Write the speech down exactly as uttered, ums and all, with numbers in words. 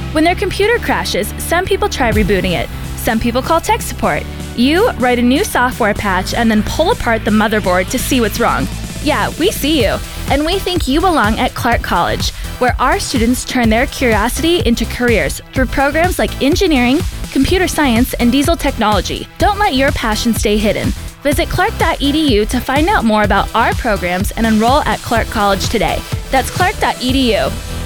When their computer crashes, some people try rebooting it. Some people call tech support. You write a new software patch and then pull apart the motherboard to see what's wrong. Yeah, we see you. And we think you belong at Clark College, where our students turn their curiosity into careers through programs like engineering, computer science, and diesel technology. Don't let your passion stay hidden. Visit clark dot e d u to find out more about our programs and enroll at Clark College today. That's clark dot e d u.